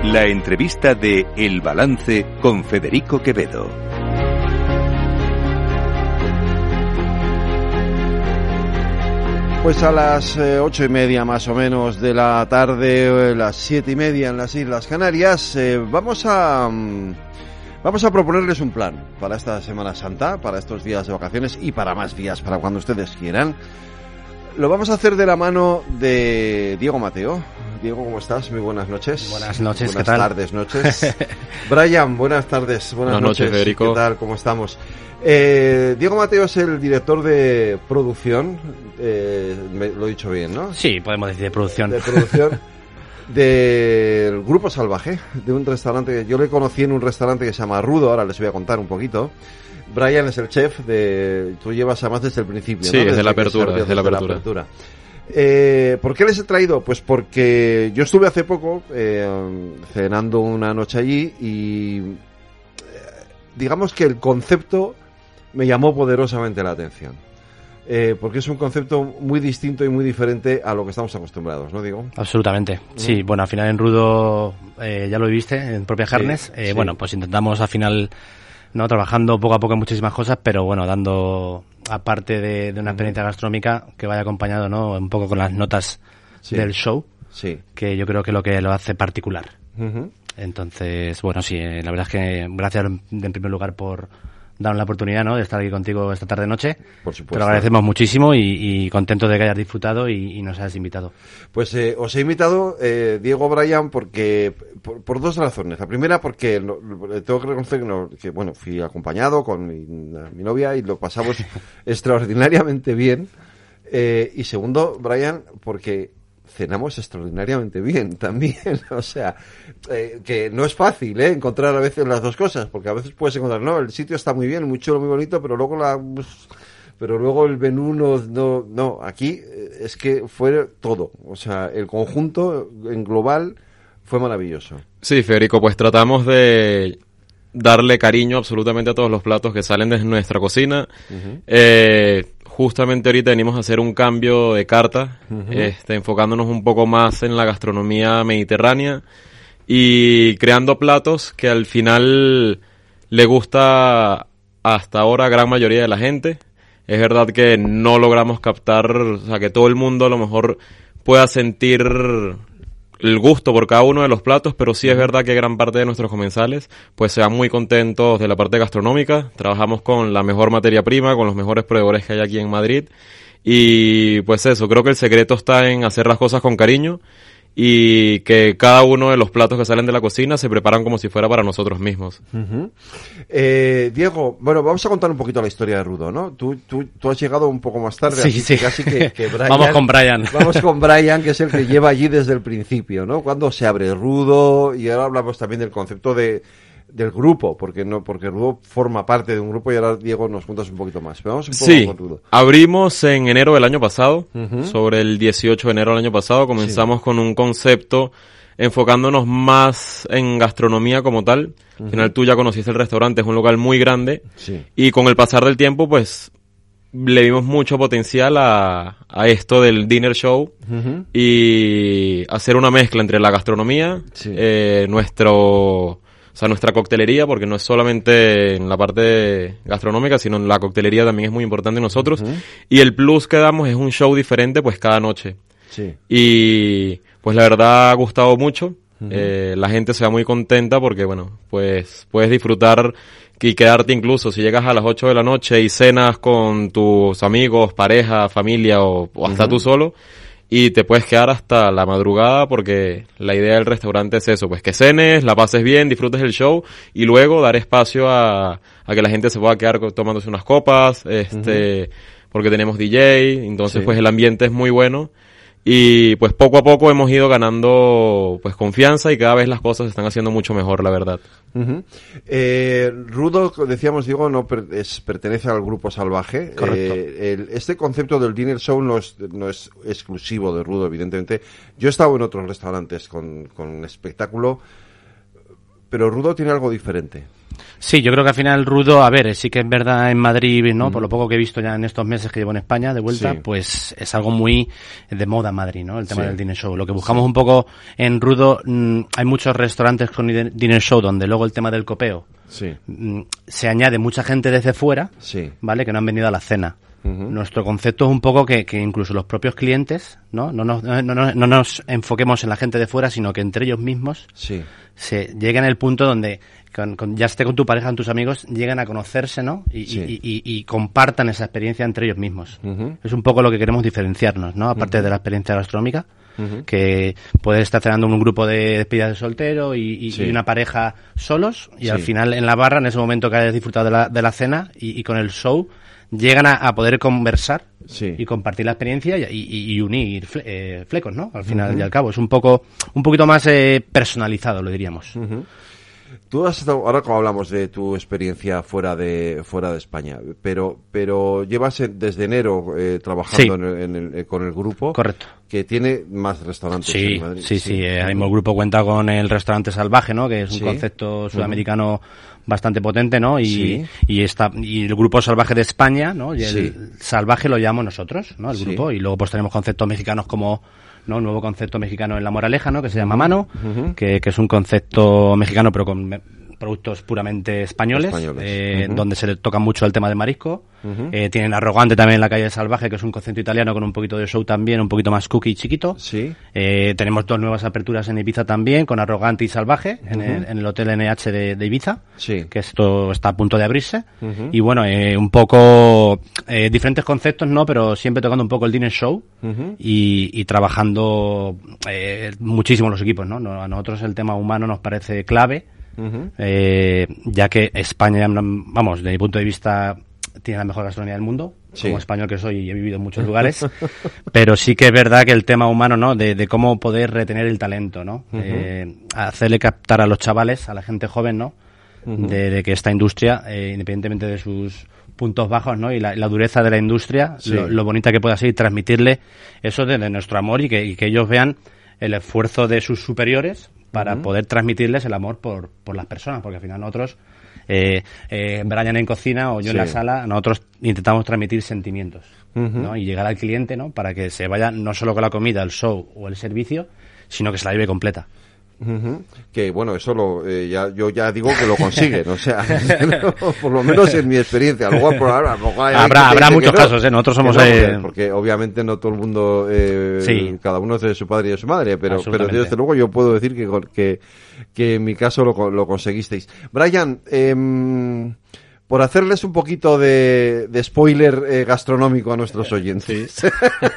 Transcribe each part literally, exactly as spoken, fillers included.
La entrevista de El Balance con Federico Quevedo. Pues a las eh, ocho y media más o menos de la tarde, eh, las siete y media en las Islas Canarias, eh, vamos a mm, vamos a proponerles un plan para esta Semana Santa, para estos días de vacaciones y para más días, para cuando ustedes quieran. Lo vamos a hacer de la mano de Diego Mateo. Diego, ¿cómo estás? Muy buenas noches. Buenas noches, buenas ¿qué tal? Tardes, noches. Brian, buenas tardes, buenas, buenas noches. noches, Federico. ¿Qué tal? ¿Cómo estamos? Eh, Diego Mateo es el director de producción, eh, me, lo he dicho bien, ¿no? Sí, podemos decir de producción. De producción del Grupo Salvaje, de un restaurante, yo le conocí en un restaurante que se llama Rudo, ahora les voy a contar un poquito. Brian es el chef de, tú llevas además desde el principio, sí, ¿no? desde, desde la apertura, desde, desde la apertura. La apertura. Eh, ¿Por qué les he traído? Pues porque yo estuve hace poco eh, cenando una noche allí y eh, digamos que el concepto me llamó poderosamente la atención. Eh, porque es un concepto muy distinto y muy diferente a lo que estamos acostumbrados, ¿no, Diego? Absolutamente. Sí, bueno, al final en Rudo eh, ya lo viviste, en propia Jarnes. Sí, eh, sí. Bueno, pues intentamos al final, no trabajando poco a poco en muchísimas cosas, pero bueno, dando, aparte de, de una experiencia gastronómica, que vaya acompañado, ¿no? Un poco con las notas Sí. del show, Sí. que yo creo que es lo que lo hace particular. Uh-huh. Entonces, bueno, sí, eh, la verdad es que gracias en primer lugar por darnos la oportunidad, ¿no?, de estar aquí contigo esta tarde-noche. Por supuesto. Te lo agradecemos muchísimo y, y contentos de que hayas disfrutado y, y nos hayas invitado. Pues eh, os he invitado, eh, Diego, Brian, porque por, por dos razones. La primera, porque no, tengo que reconocer que, no, que bueno, fui acompañado con mi, mi novia y lo pasamos extraordinariamente bien. Eh, y segundo, Brian, porque cenamos extraordinariamente bien también. O sea, eh, que no es fácil, ¿eh?, encontrar a veces las dos cosas, porque a veces puedes encontrar, no, el sitio está muy bien, muy chulo, muy bonito, pero luego la... Pues, pero luego el menú no, no, no, aquí es que fue todo, o sea, el conjunto en global fue maravilloso. Sí, Federico, pues tratamos de darle cariño absolutamente a todos los platos que salen de nuestra cocina. Uh-huh. Eh, justamente ahorita venimos a hacer un cambio de carta, uh-huh. este, enfocándonos un poco más en la gastronomía mediterránea y creando platos que al final le gusta hasta ahora a gran mayoría de la gente. Es verdad que no logramos captar, o sea, que todo el mundo a lo mejor pueda sentir el gusto por cada uno de los platos, pero sí es verdad que gran parte de nuestros comensales pues se van muy contentos de la parte gastronómica. Trabajamos con la mejor materia prima, con los mejores proveedores que hay aquí en Madrid. Y pues eso, creo que el secreto está en hacer las cosas con cariño y que cada uno de los platos que salen de la cocina se preparan como si fuera para nosotros mismos. Uh-huh. Eh, Diego, bueno, vamos a contar un poquito la historia de Rudo, ¿no? Tú, tú, tú has llegado un poco más tarde, sí, así sí. que casi que, que Brian... Vamos con Brian. Vamos con Brian, que es el que lleva allí desde el principio, ¿no? Cuando se abre Rudo, y ahora hablamos también del concepto de del grupo, porque no porque Rudo forma parte de un grupo y ahora, Diego, nos cuentas un poquito más. Pero vamos un poco sí, con Rudo. Abrimos en enero del año pasado, uh-huh. sobre el dieciocho de enero del año pasado, comenzamos sí. con un concepto enfocándonos más en gastronomía como tal. Uh-huh. Al final tú ya conociste el restaurante, es un local muy grande, sí. y con el pasar del tiempo, pues, le vimos mucho potencial a, a esto del dinner show, uh-huh. y hacer una mezcla entre la gastronomía, sí. eh, nuestro... O sea, nuestra coctelería, porque no es solamente en la parte gastronómica, sino en la coctelería también es muy importante en nosotros. Uh-huh. Y el plus que damos es un show diferente, pues, cada noche. Sí. Y, pues, la verdad ha gustado mucho. Uh-huh. Eh, la gente se va muy contenta porque, bueno, pues, puedes disfrutar y quedarte incluso si llegas a las ocho de la noche y cenas con tus amigos, pareja, familia o, o hasta uh-huh. tú solo. Y te puedes quedar hasta la madrugada porque la idea del restaurante es eso, pues que cenes, la pases bien, disfrutes el show y luego dar espacio a, a que la gente se pueda quedar tomándose unas copas, este, uh-huh. porque tenemos D J, entonces sí. pues el ambiente es muy bueno. Y pues poco a poco hemos ido ganando pues confianza y cada vez las cosas se están haciendo mucho mejor, la verdad. Uh-huh. Eh, Rudo, decíamos, Diego, no per- es, pertenece al Grupo Salvaje. Correcto. Eh, el, este concepto del dinner show no es, no es exclusivo de Rudo, evidentemente. Yo he estado en otros restaurantes con, con espectáculo. pero rudo tiene algo diferente. Sí, yo creo que al final rudo, a ver, sí que es verdad en Madrid, ¿no? Mm. Por lo poco que he visto ya en estos meses que llevo en España de vuelta, sí. pues es algo muy de moda en Madrid, ¿no? El tema sí. del dinner show. Lo que buscamos sí. un poco en rudo, mmm, hay muchos restaurantes con dinner show donde luego el tema del copeo sí. mmm, se añade mucha gente desde fuera, sí. ¿vale? Que no han venido a la cena. Uh-huh. Nuestro concepto es un poco que, que incluso los propios clientes, ¿no? No nos, no, no, no nos enfoquemos en la gente de fuera, sino que entre ellos mismos sí. se lleguen al punto donde con, con, ya esté con tu pareja, con tus amigos, llegan a conocerse, ¿no? Y, sí. y, y, y compartan esa experiencia entre ellos mismos. Uh-huh. Es un poco lo que queremos diferenciarnos, ¿no? Aparte uh-huh. de la experiencia gastronómica, uh-huh. que puedes estar cenando un grupo de despedidas de soltero y, y, sí. y una pareja solos, y sí. al final en la barra, en ese momento que hayas disfrutado de la, de la cena y, y con el show, llegan a, a poder conversar sí. y compartir la experiencia y, y, y unir fle, eh, flecos, ¿no? Al final uh-huh. y al cabo. Es un poco, un poquito más eh, personalizado, lo diríamos. Uh-huh. Tú has estado, ahora como hablamos de tu experiencia fuera de fuera de España, pero pero llevas desde enero eh, trabajando sí. en el, en el, eh, con el grupo. Correcto. Que tiene más restaurantes sí, en Madrid. Sí, sí, sí. Eh, el grupo cuenta con el restaurante Salvaje, ¿no? Que es un sí. concepto sudamericano uh-huh. bastante potente, ¿no? Y, sí. y está, y el grupo Salvaje de España, ¿no? Y el sí. Salvaje lo llamamos nosotros, ¿no? El sí. grupo. Y luego pues tenemos conceptos mexicanos como, ¿no? Un nuevo concepto mexicano en La Moraleja, ¿no? Que se llama Mano, uh-huh. que, que es un concepto mexicano pero con me- productos puramente españoles, españoles. Eh, uh-huh. donde se le toca mucho el tema de marisco. Uh-huh. Eh, tienen Arrogante también en la calle Salvaje, que es un concepto italiano con un poquito de show también, un poquito más cookie y chiquito. Sí. Eh, tenemos dos nuevas aperturas en Ibiza también, con Arrogante y Salvaje, uh-huh. en, el, en el Hotel N H de, de Ibiza, sí. que esto está a punto de abrirse. Uh-huh. Y bueno, eh, un poco eh, diferentes conceptos, ¿no? Pero siempre tocando un poco el dinner show uh-huh. y, y trabajando eh, muchísimo los equipos, ¿no? A nosotros el tema humano nos parece clave. Uh-huh. Eh, ya que España, vamos, desde mi punto de vista, tiene la mejor gastronomía del mundo, sí. como español que soy y he vivido en muchos lugares, pero sí que es verdad que el tema humano, ¿no? De, de cómo poder retener el talento, ¿no? Uh-huh. Eh, hacerle captar a los chavales, a la gente joven, ¿no? Uh-huh. De, de que esta industria, eh, independientemente de sus puntos bajos, ¿no? Y la, la dureza de la industria, sí. lo, lo bonita que pueda ser y transmitirle eso de, de nuestro amor y que, y que ellos vean el esfuerzo de sus superiores para uh-huh. poder transmitirles el amor por, por las personas, porque al final nosotros, eh, eh, Brian en cocina o yo sí. en la sala, nosotros intentamos transmitir sentimientos, uh-huh. ¿no? Y llegar al cliente, ¿no? Para que se vaya no solo con la comida, el show o el servicio, sino que se la lleve completa. Uh-huh. Que bueno, eso lo, eh, ya, yo ya digo que lo consiguen, o sea, por lo menos en mi experiencia. Luego, por ahora, habrá, habrá muchos no, casos, ¿eh? Nosotros somos, no, eh... porque, porque obviamente no todo el mundo, eh, sí. cada uno es de su padre y de su madre, pero, pero desde luego yo puedo decir que, que, que en mi caso lo, lo conseguisteis. Brian, eh, por hacerles un poquito de, de spoiler eh, gastronómico a nuestros oyentes. Sí.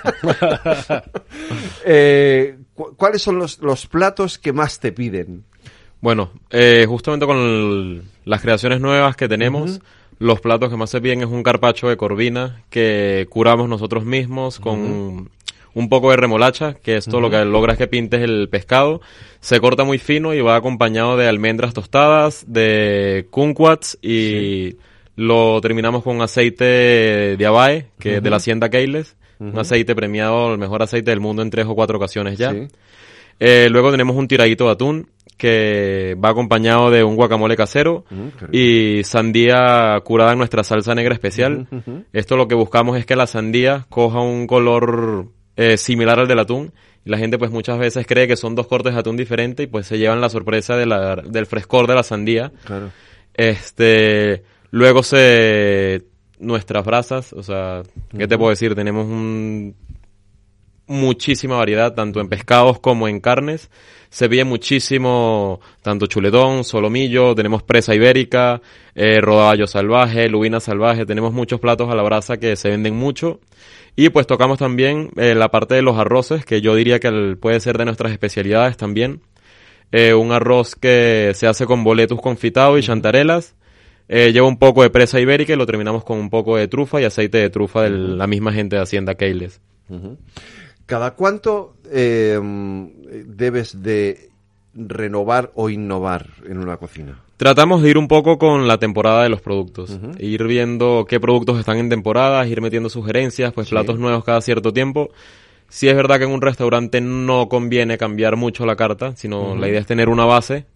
eh, ¿Cuáles son los, los platos que más te piden? Bueno, eh, justamente con el, las creaciones nuevas que tenemos, uh-huh. los platos que más se piden es un carpaccio de corvina que curamos nosotros mismos con uh-huh. un poco de remolacha, que esto uh-huh. lo que logra es que pintes el pescado. Se corta muy fino y va acompañado de almendras tostadas, de kumquats y sí. lo terminamos con aceite de abae, que uh-huh. de la hacienda Keiles. Uh-huh. Un aceite premiado, el mejor aceite del mundo en tres o cuatro ocasiones ya. Sí. Eh, luego tenemos un tiradito de atún que va acompañado de un guacamole casero uh-huh, y sandía curada en nuestra salsa negra especial. Uh-huh, uh-huh. Esto lo que buscamos es que la sandía coja un color eh, similar al del atún. Y la gente pues muchas veces cree que son dos cortes de atún diferentes y pues se llevan la sorpresa de la, del frescor de la sandía. Claro. Este, luego se... nuestras brasas, o sea, ¿qué uh-huh. te puedo decir? Tenemos un, muchísima variedad, tanto en pescados como en carnes. Se pide muchísimo, tanto chuletón, solomillo, tenemos presa ibérica, eh, rodaballo salvaje, lubina salvaje, tenemos muchos platos a la brasa que se venden mucho. Y pues tocamos también eh, la parte de los arroces, que yo diría que el, puede ser de nuestras especialidades también. Eh, un arroz que se hace con boletus confitado y chantarelas. Eh, lleva un poco de presa ibérica y lo terminamos con un poco de trufa y aceite de trufa de la misma gente de Hacienda Keiles. Uh-huh. ¿Cada cuánto eh, debes de renovar o innovar en una cocina? Tratamos de ir un poco con la temporada de los productos. Uh-huh. Ir viendo qué productos están en temporada, ir metiendo sugerencias, pues sí. platos nuevos cada cierto tiempo. Sí es verdad que en un restaurante no conviene cambiar mucho la carta, sino uh-huh. la idea es tener una base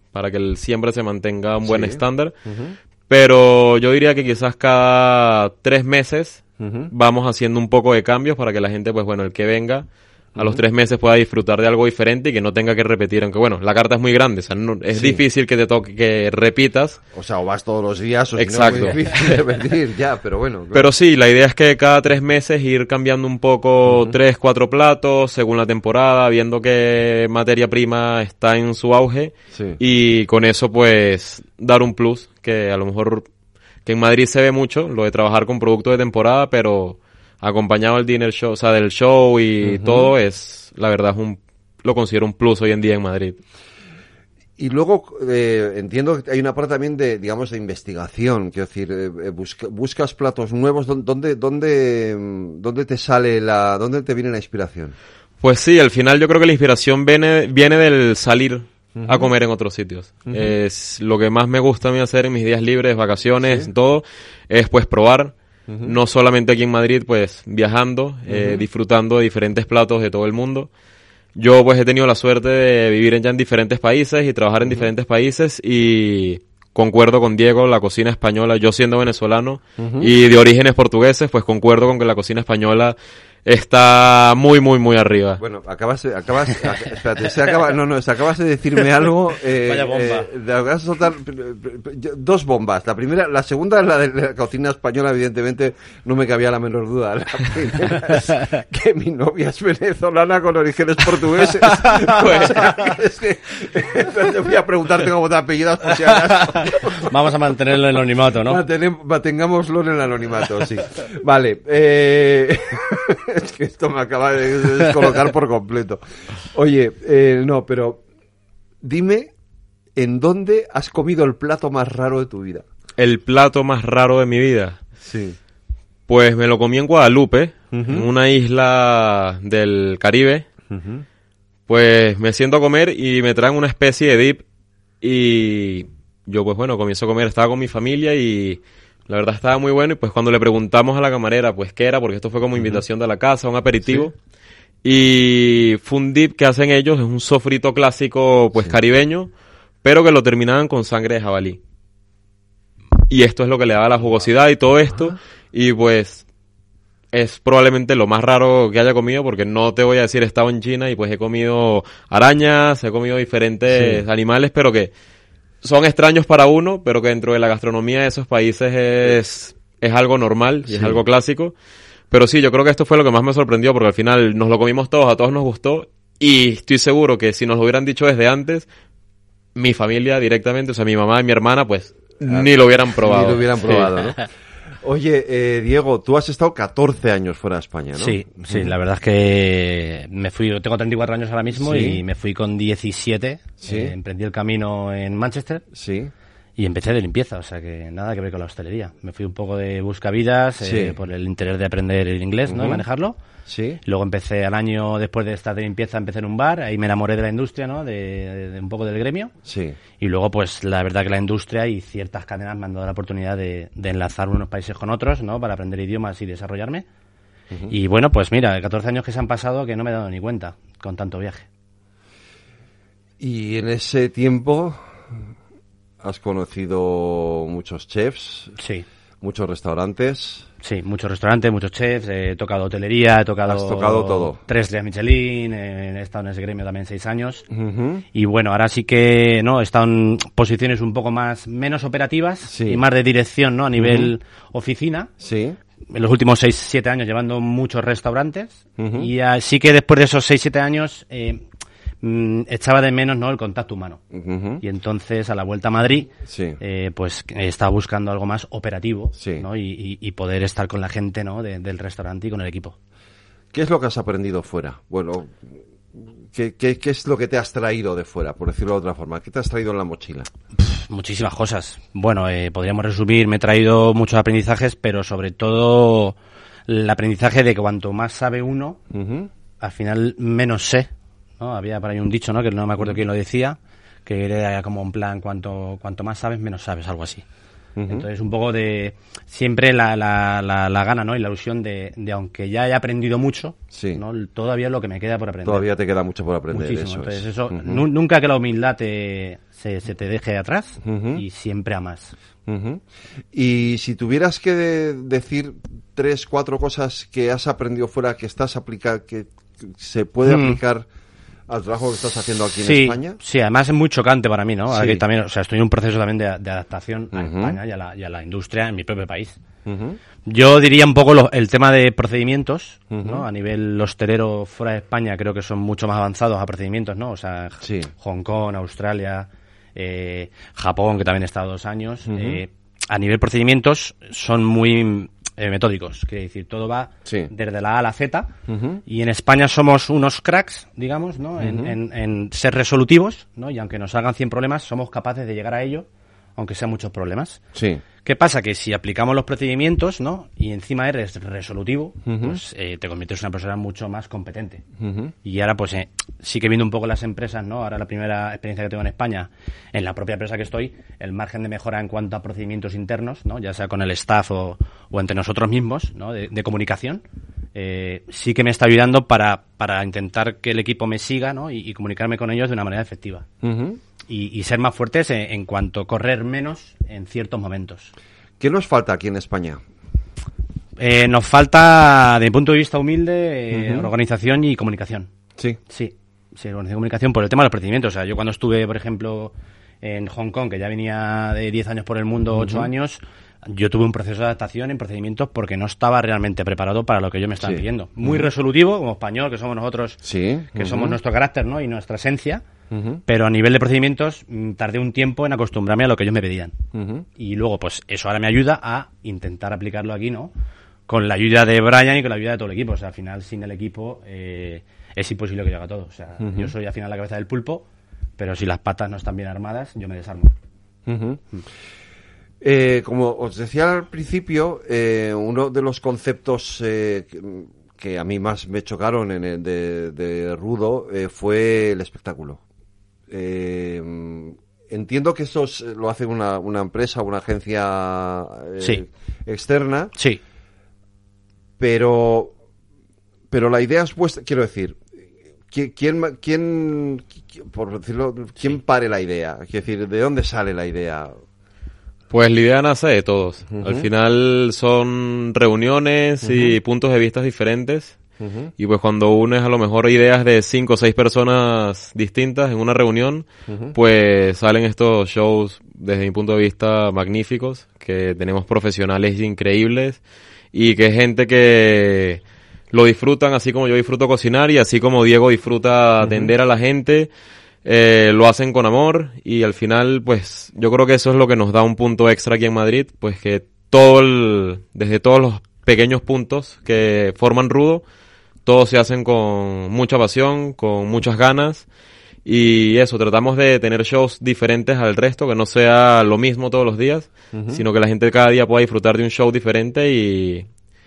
para que el, siempre se mantenga un buen Sí. estándar. Uh-huh. Pero yo diría que quizás cada tres meses Uh-huh. vamos haciendo un poco de cambios para que la gente, pues bueno, el que venga a los tres meses pueda disfrutar de algo diferente y que no tenga que repetir, aunque bueno, la carta es muy grande, o sea, no, es Sí. difícil que te toque, que repitas. O sea, o vas todos los días o Exacto. si no es muy difícil de repetir, ya, pero bueno. Claro. Pero sí, la idea es que cada tres meses ir cambiando un poco, uh-huh. tres, cuatro platos, según la temporada, viendo qué materia prima está en su auge, Sí. y con eso pues dar un plus, que a lo mejor, que en Madrid se ve mucho, lo de trabajar con productos de temporada, pero acompañado del dinner show, o sea, del show y uh-huh. todo, es, la verdad, es un, lo considero un plus hoy en día en Madrid. Y luego eh, entiendo que hay una parte también de, digamos, de investigación, quiero decir, eh, busca, buscas platos nuevos, ¿dónde, dónde, dónde te sale la, dónde te viene la inspiración? Pues sí, al final yo creo que la inspiración viene, viene del salir uh-huh. a comer en otros sitios. Uh-huh. Es lo que más me gusta a mí hacer en mis días libres, vacaciones, ¿sí? Todo, es pues probar. Uh-huh. No solamente aquí en Madrid, pues viajando, uh-huh. eh, disfrutando de diferentes platos de todo el mundo. Yo pues he tenido la suerte de vivir en, ya en diferentes países y trabajar en uh-huh. diferentes países, y concuerdo con Diego, la cocina española, yo siendo venezolano uh-huh. y de orígenes portugueses, pues concuerdo con que la cocina española está muy, muy, muy arriba. Bueno, acabas, acabas, espérate, se acaba, no, no, se acabas de decirme algo. Eh, Vaya bomba. Eh, de, acabas de soltar dos bombas. La primera, la segunda, la de la cocina española, evidentemente, no me cabía la menor duda. La primera es que mi novia es venezolana con orígenes portugueses. Pues, es que, te voy a preguntarte cómo te apellidas, por si acaso. Vamos a mantenerlo en el anonimato, ¿no? Mantenem, mantengámoslo en el anonimato, sí. Vale, eh... es que esto me acaba de descolocar por completo. Oye, eh, no, pero dime, ¿en dónde has comido el plato más raro de tu vida? El plato más raro de mi vida. Sí. Pues me lo comí en Guadalupe, uh-huh. en una isla del Caribe. Uh-huh. Pues me siento a comer y me traen una especie de dip, y yo pues bueno, comienzo a comer, estaba con mi familia y la verdad estaba muy bueno, y pues cuando le preguntamos a la camarera pues qué era, porque esto fue como invitación de la casa, un aperitivo, sí. Y fue un dip que hacen ellos, es un sofrito clásico pues sí. caribeño, pero que lo terminaban con sangre de jabalí. Y esto es lo que le daba la jugosidad y todo esto, uh-huh. y pues es probablemente lo más raro que haya comido, porque no te voy a decir he estado en China y pues he comido arañas, he comido diferentes sí. animales, pero que son extraños para uno, pero que dentro de la gastronomía de esos países es, es algo normal y sí. es algo clásico. Pero sí, yo creo que esto fue lo que más me sorprendió, porque al final nos lo comimos todos, a todos nos gustó, y estoy seguro que si nos lo hubieran dicho desde antes, mi familia directamente, o sea, mi mamá y mi hermana, pues ah, ni lo hubieran probado. Ni lo hubieran probado, sí. ¿no? Oye, eh, Diego, tú has estado catorce años fuera de España, ¿no? Sí, sí, la verdad es que me fui, tengo treinta y cuatro años ahora mismo, ¿sí? Y me fui con diecisiete, ¿sí? eh, emprendí el camino en Manchester, sí. Y empecé de limpieza, o sea que nada que ver con la hostelería. Me fui un poco de buscavidas, sí. eh, por el interés de aprender el inglés, ¿no? Uh-huh. Y manejarlo. Sí. Luego empecé al año después de estar de limpieza, empecé en un bar, ahí me enamoré de la industria, ¿no? De, de, de un poco del gremio. Sí. Y luego, pues, la verdad que la industria y ciertas cadenas me han dado la oportunidad de, de enlazar unos países con otros, ¿no? Para aprender idiomas y desarrollarme. Uh-huh. Y bueno, pues mira, catorce años que se han pasado que no me he dado ni cuenta con tanto viaje. Y en ese tiempo has conocido muchos chefs. Sí. Muchos restaurantes. Sí, muchos restaurantes, muchos chefs, he tocado hotelería, he tocado... Has tocado todo. Tres días Michelin, he estado en ese gremio también seis años. Uh-huh. Y bueno, ahora sí que, ¿no? He estado en posiciones un poco más, menos operativas, sí. Y más de dirección, ¿no? A nivel uh-huh. oficina. Sí. En los últimos seis, siete años llevando muchos restaurantes. Uh-huh. Y así que después de esos seis, siete años, eh, mm, echaba de menos, ¿no? El contacto humano. Uh-huh. Y entonces, a la vuelta a Madrid, sí. eh, pues estaba buscando algo más operativo, sí. ¿no? Y, y, y poder estar con la gente, ¿no? De, del restaurante y con el equipo. ¿Qué es lo que has aprendido fuera? Bueno, ¿qué, qué, qué es lo que te has traído de fuera, por decirlo de otra forma? ¿Qué te has traído en la mochila? Pff, muchísimas cosas. Bueno, eh, podríamos resumir, me he traído muchos aprendizajes, pero sobre todo el aprendizaje de que cuanto más sabe uno, uh-huh. al final menos sé, ¿no? Había por ahí un dicho, ¿no? Que no me acuerdo quién lo decía, que era como un plan, cuanto cuanto más sabes, menos sabes, algo así. Uh-huh. Entonces, un poco de... Siempre la, la, la, la gana, ¿no? Y la ilusión de, de aunque ya he aprendido mucho, sí. ¿no? Todavía es lo que me queda por aprender. Todavía te queda mucho por aprender. Muchísimo. Eso Entonces, es. eso, uh-huh. nu- nunca que la humildad te, se, se te deje atrás uh-huh. y siempre a más. Uh-huh. Y si tuvieras que de- decir tres, cuatro cosas que has aprendido fuera, que estás aplicando, que se puede mm. aplicar al trabajo que estás haciendo aquí sí, en España. Sí, además es muy chocante para mí, ¿no? Sí. Aquí también, o sea, estoy en un proceso también de, de adaptación a uh-huh. España y a, la, y a la industria en mi propio país. Uh-huh. Yo diría un poco lo, el tema de procedimientos, uh-huh. ¿no? A nivel hostelero fuera de España creo que son mucho más avanzados a procedimientos, ¿no? O sea, sí. Hong Kong, Australia, eh, Japón, que también he estado dos años. Uh-huh. Eh, a nivel procedimientos son muy... Eh, metódicos, quiere decir, todo va sí. desde la A a la Z uh-huh. y en España somos unos cracks, digamos, ¿no? Uh-huh. En, en, en ser resolutivos, ¿no? Y aunque nos hagan cien problemas, somos capaces de llegar a ello, aunque sean muchos problemas. Sí. ¿Qué pasa? Que si aplicamos los procedimientos, ¿no? Y encima eres resolutivo, uh-huh. pues eh, te conviertes en una persona mucho más competente. Uh-huh. Y ahora, pues, eh, sí que viendo un poco las empresas, ¿no? Ahora la primera experiencia que tengo en España, en la propia empresa que estoy, el margen de mejora en cuanto a procedimientos internos, ¿no? Ya sea con el staff o, o entre nosotros mismos, ¿no? De, de comunicación, eh, sí que me está ayudando para, para intentar que el equipo me siga, ¿no? Y, y comunicarme con ellos de una manera efectiva. Uh-huh. Y, y ser más fuertes en, en cuanto a correr menos en ciertos momentos. ¿Qué nos falta aquí en España? Eh, nos falta, de mi punto de vista humilde, eh, uh-huh. organización y comunicación. Sí. Sí, sí, organización y comunicación por el tema de los procedimientos. O sea, yo cuando estuve, por ejemplo, en Hong Kong, que ya venía de diez años por el mundo, ocho uh-huh. años, yo tuve un proceso de adaptación en procedimientos porque no estaba realmente preparado para lo que ellos me estaban sí. pidiendo. Muy uh-huh. resolutivo, como español, que somos nosotros, sí. que uh-huh. somos nuestro carácter, ¿no? Y nuestra esencia. Uh-huh. Pero a nivel de procedimientos tardé un tiempo en acostumbrarme a lo que ellos me pedían. Uh-huh. Y luego, pues, eso ahora me ayuda a intentar aplicarlo aquí, ¿no? Con la ayuda de Brian y con la ayuda de todo el equipo. O sea, al final, sin el equipo, eh, es imposible que yo haga todo. O sea, uh-huh. yo soy al final la cabeza del pulpo, pero si las patas no están bien armadas, yo me desarmo. Uh-huh. Mm. Eh, como os decía al principio, eh, uno de los conceptos eh, que, que a mí más me chocaron en el de, de Rudo eh, fue el espectáculo. Eh, entiendo que esto es, lo hace una, una empresa, una agencia eh, sí. externa. Sí. Pero, pero la idea es vuestra, quiero decir, ¿quién, quién, quién por decirlo, quién sí. pare la idea? Quiero decir, ¿de dónde sale la idea? Pues la idea nace de todos. Uh-huh. Al final son reuniones uh-huh. y puntos de vista diferentes. Uh-huh. Y pues cuando unes a lo mejor ideas de cinco o seis personas distintas en una reunión, uh-huh. pues salen estos shows desde mi punto de vista magníficos, que tenemos profesionales increíbles y que gente que lo disfrutan así como yo disfruto cocinar y así como Diego disfruta atender uh-huh. a la gente. Eh, lo hacen con amor y al final pues yo creo que eso es lo que nos da un punto extra aquí en Madrid, pues que todo el, desde todos los pequeños puntos que forman Rudo, todos se hacen con mucha pasión, con muchas ganas y eso, tratamos de tener shows diferentes al resto, que no sea lo mismo todos los días, uh-huh. sino que la gente cada día pueda disfrutar de un show diferente y...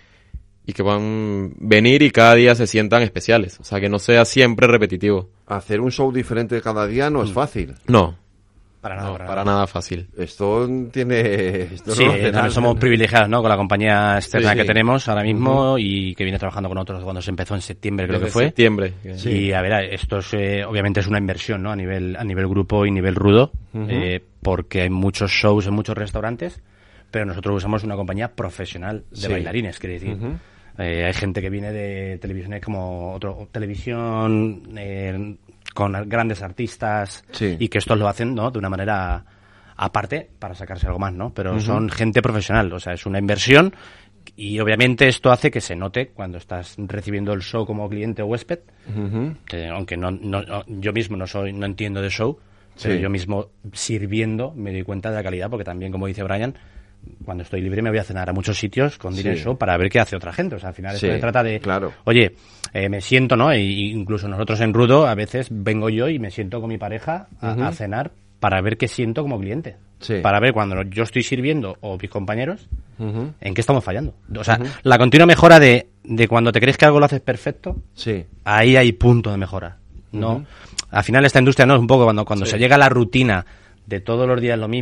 y que puedan venir y cada día se sientan especiales. O sea, que no sea siempre repetitivo. Hacer un show diferente cada día no es fácil. No. Para nada, no, para, para nada. nada fácil. Esto tiene... Esto sí, no hace nada. somos privilegiados, ¿no? Con la compañía externa sí, sí. que tenemos ahora mismo uh-huh. y que viene trabajando con otros cuando se empezó en septiembre, creo Desde que fue. septiembre. Sí. Y a ver, esto es, eh, obviamente es una inversión, ¿no? A nivel, a nivel grupo y nivel Rudo, uh-huh. eh, porque hay muchos shows en muchos restaurantes, pero nosotros somos una compañía profesional de sí. bailarines, quiere decir. Uh-huh. Eh, hay gente que viene de televisiones como otro televisión eh, con grandes artistas sí. y que estos lo hacen, ¿no? De una manera aparte para sacarse algo más, ¿no? Pero uh-huh. son gente profesional, o sea, es una inversión y obviamente esto hace que se note cuando estás recibiendo el show como cliente o huésped, uh-huh. que aunque no, no, yo mismo no soy no entiendo de show, pero sí. yo mismo sirviendo me doy cuenta de la calidad porque también, como dice Brian, cuando estoy libre me voy a cenar a muchos sitios con Dinner sí. Show para ver qué hace otra gente. O sea, al final sí, esto se trata de, claro. oye, eh, me siento, ¿no? Y incluso nosotros en Rudo a veces vengo yo y me siento con mi pareja a, uh-huh. a cenar para ver qué siento como cliente. Sí. Para ver cuando yo estoy sirviendo o mis compañeros, uh-huh. en qué estamos fallando. O sea, uh-huh. la continua mejora de, de cuando te crees que algo lo haces perfecto, sí. ahí hay punto de mejora. No, uh-huh. Al final esta industria no es un poco cuando, cuando sí. se llega a la rutina de todos los días lo mismo,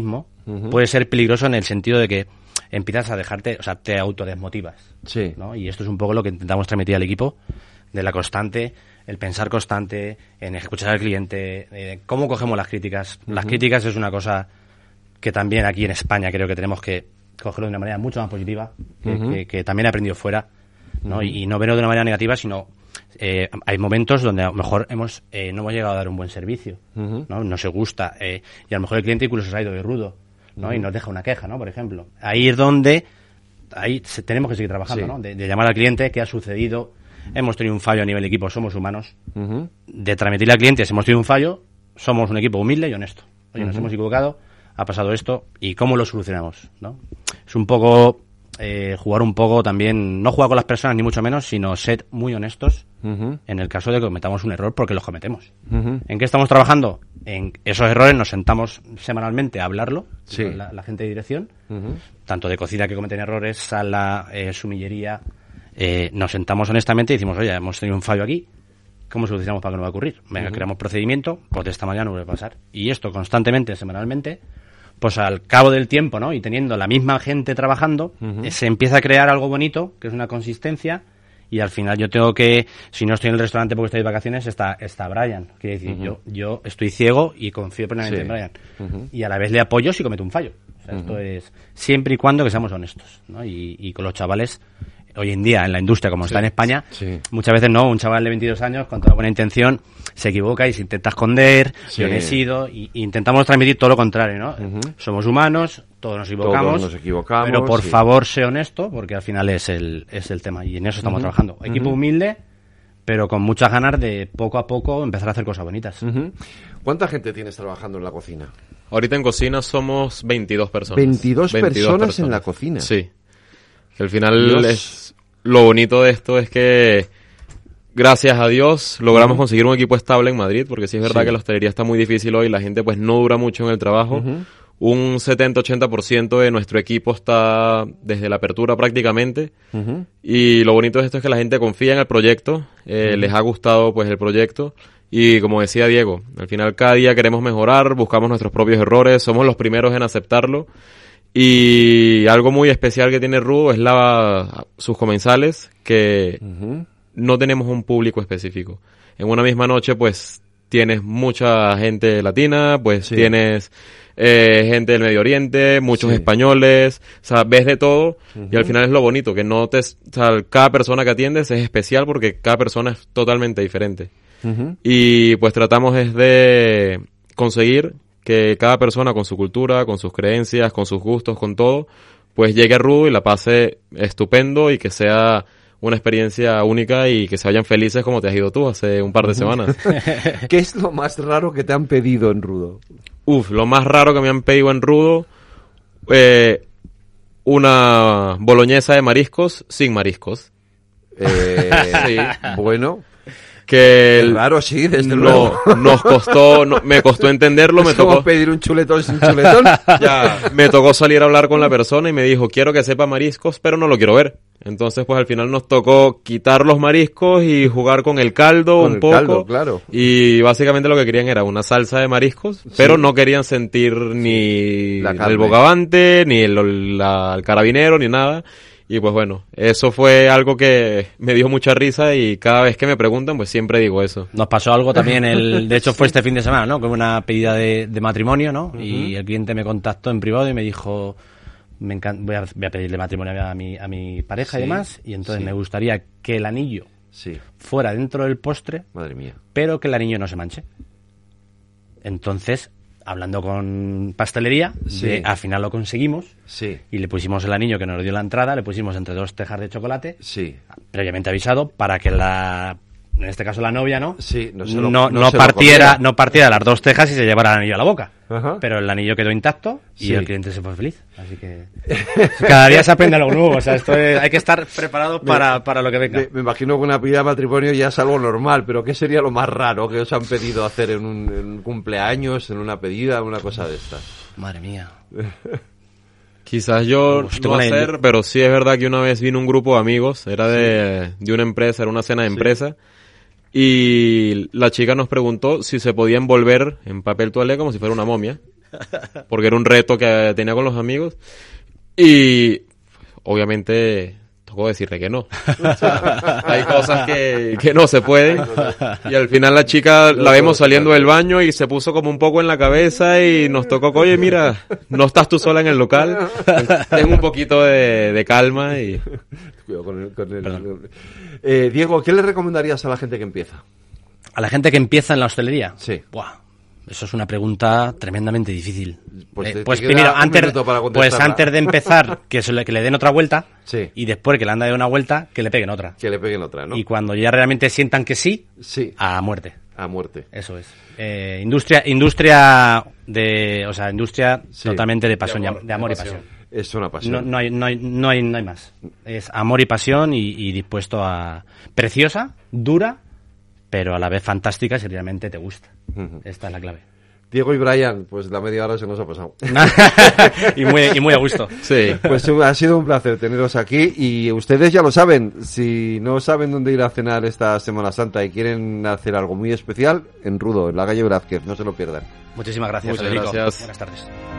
uh-huh. puede ser peligroso en el sentido de que empiezas a dejarte, o sea, te autodesmotivas. Sí. ¿no? Y esto es un poco lo que intentamos transmitir al equipo, de la constante, el pensar constante, en escuchar al cliente, eh, cómo cogemos las críticas. Uh-huh. Las críticas es una cosa que también aquí en España creo que tenemos que cogerlo de una manera mucho más positiva, que, uh-huh. que, que también he aprendido fuera, ¿no? Uh-huh. Y, y no verlo de una manera negativa, sino eh, hay momentos donde a lo mejor hemos eh, no hemos llegado a dar un buen servicio, uh-huh. ¿no? No se gusta, eh, y a lo mejor el cliente incluso se ha ido de rudo, ¿no? Uh-huh. Y nos deja una queja, ¿no? Por ejemplo. Ahí es donde ahí se, tenemos que seguir trabajando, sí. ¿no? De, de llamar al cliente, qué ha sucedido, hemos tenido un fallo a nivel equipo, somos humanos, uh-huh. de transmitirle al cliente, si hemos tenido un fallo, somos un equipo humilde y honesto. Oye, uh-huh. nos hemos equivocado, ha pasado esto, y cómo lo solucionamos, ¿no? Es un poco eh, jugar un poco también, no jugar con las personas ni mucho menos, sino ser muy honestos uh-huh. en el caso de que cometamos un error, porque los cometemos. Uh-huh. ¿En qué estamos trabajando? En esos errores nos sentamos semanalmente a hablarlo, sí. la, la gente de dirección, uh-huh. tanto de cocina que cometen errores, sala, eh, sumillería, eh, nos sentamos honestamente y decimos, oye, hemos tenido un fallo aquí, ¿cómo solucionamos para que no va a ocurrir? Venga, uh-huh. creamos procedimiento, pues de esta manera no vuelve a pasar. Y esto constantemente, semanalmente, pues al cabo del tiempo, ¿no? Y teniendo la misma gente trabajando, uh-huh. se empieza a crear algo bonito, que es una consistencia, y al final yo tengo que, si no estoy en el restaurante porque estoy de vacaciones, está, está Brian. Quiere decir, uh-huh. yo, yo estoy ciego y confío plenamente sí. en Brian. Uh-huh. Y a la vez le apoyo si cometo un fallo. O sea, uh-huh. esto es siempre y cuando que seamos honestos, ¿no? Y, y con los chavales, hoy en día, en la industria, como sí. está en España, sí. muchas veces no, un chaval de veintidós años, con toda buena intención, se equivoca y se intenta esconder, sí. yo he sido, y, y intentamos transmitir todo lo contrario, ¿no? Uh-huh. Somos humanos, todos nos equivocamos, todos nos equivocamos, pero por sí. favor, sé honesto, porque al final es el, es el tema, y en eso estamos uh-huh. trabajando. Equipo uh-huh. humilde, pero con muchas ganas de poco a poco empezar a hacer cosas bonitas. Uh-huh. ¿Cuánta gente tienes trabajando en la cocina? Ahorita en cocina somos veintidós personas. veintidós, veintidós personas, personas en la cocina. Sí. Al final Dios. es... Lo bonito de esto es que, gracias a Dios, logramos uh-huh. conseguir un equipo estable en Madrid, porque sí es verdad sí. que la hostelería está muy difícil hoy, la gente pues no dura mucho en el trabajo. Uh-huh. Un setenta a ochenta por ciento de nuestro equipo está desde la apertura prácticamente. Uh-huh. Y lo bonito de esto es que la gente confía en el proyecto, eh, uh-huh. les ha gustado pues el proyecto. Y como decía Diego, al final cada día queremos mejorar, buscamos nuestros propios errores, somos los primeros en aceptarlo. Y algo muy especial que tiene Rudo es la sus comensales, que uh-huh. no tenemos un público específico. En una misma noche, pues, tienes mucha gente latina, pues sí. tienes eh, gente del Medio Oriente, muchos sí. españoles, o sea, ves de todo, uh-huh. y al final es lo bonito, que no te, o sea, cada persona que atiendes es especial porque cada persona es totalmente diferente. Uh-huh. Y pues tratamos es de conseguir que cada persona con su cultura, con sus creencias, con sus gustos, con todo, pues llegue a Rudo y la pase estupendo y que sea una experiencia única y que se vayan felices como te has ido tú hace un par de semanas. ¿Qué es lo más raro que te han pedido en Rudo? Uf, lo más raro que me han pedido en Rudo, eh, una boloñesa de mariscos sin mariscos. Eh, sí, bueno... Que el, claro, sí, desde no, luego. Nos costó, no, me costó entenderlo, me es tocó como pedir un chuletón sin chuletón. Ya, me tocó salir a hablar con la persona y me dijo, quiero que sepa mariscos, pero no lo quiero ver. Entonces, pues al final nos tocó quitar los mariscos y jugar con el caldo con un el poco. Caldo, claro. Y básicamente lo que querían era una salsa de mariscos, sí. pero no querían sentir ni el bogavante, ni el, la, el carabinero, ni nada. Y pues bueno, eso fue algo que me dio mucha risa y cada vez que me preguntan, pues siempre digo eso. Nos pasó algo también, el, de hecho fue este fin de semana, ¿no? Con una pedida de, de matrimonio, ¿no? Uh-huh. Y el cliente me contactó en privado y me dijo, me encanta, voy a, voy a pedirle matrimonio a mi, a mi pareja sí, y demás, y entonces sí. me gustaría que el anillo sí. fuera dentro del postre, madre mía, pero que el anillo no se manche. Entonces... hablando con pastelería, sí. de, al final lo conseguimos sí. y le pusimos el anillo que nos dio la entrada, le pusimos entre dos tejas de chocolate, sí. previamente avisado, para que la, en este caso la novia, ¿no? Sí, no, se lo, lo, no, no, no se partiera, no partiera las dos tejas y se llevara el anillo a la boca. Ajá. Pero el anillo quedó intacto y sí. el cliente se fue feliz. Así que cada día se aprende algo nuevo. O sea, esto es, hay que estar preparado para, me, para lo que venga. Me, me imagino que una pedida de matrimonio ya es algo normal, pero ¿qué sería lo más raro que os han pedido hacer en un, en un cumpleaños, en una pedida, una cosa de estas? Madre mía. Quizás yo Uf, no hacer, el... pero sí es verdad que una vez vino un grupo de amigos, era de, sí. de una empresa, era una cena de sí. empresa, y la chica nos preguntó si se podía envolver en papel toalé como si fuera una momia. porque era un reto que tenía con los amigos y obviamente tocó decirle que no. Hay cosas que, que no se pueden y al final la chica la vemos saliendo del baño y se puso como un poco en la cabeza y nos tocó, oye, mira, no estás tú sola en el local, ten un poquito de, de calma y... Cuidado con el... Con el eh, Diego, ¿qué le recomendarías a la gente que empieza? ¿A la gente que empieza en la hostelería? Sí. Buah, eso es una pregunta tremendamente difícil. Pues, eh, te, pues te primero, antes, pues antes de empezar, que, se le, que le den otra vuelta, sí. Y después que le han dado una vuelta, que le peguen otra. Que le peguen otra, ¿no? Y cuando ya realmente sientan que sí, sí. a muerte. A muerte. Eso es. Eh, industria industria de, o sea, industria sí. Totalmente de pasión, de amor, de amor de y pasión. Es una pasión. No, no, hay, no, hay, no, hay, no hay más. Es amor y pasión y, y dispuesto a... Preciosa, dura, pero a la vez fantástica si realmente te gusta. Uh-huh. Esta es la clave. Diego y Brian, pues la media hora se nos ha pasado. y, muy, y muy a gusto. Sí. Pues ha sido un placer teneros aquí y ustedes ya lo saben, si no saben dónde ir a cenar esta Semana Santa y quieren hacer algo muy especial, en Rudo, en la calle Velázquez, no se lo pierdan. Muchísimas gracias, Muchas Federico. Gracias. Buenas tardes.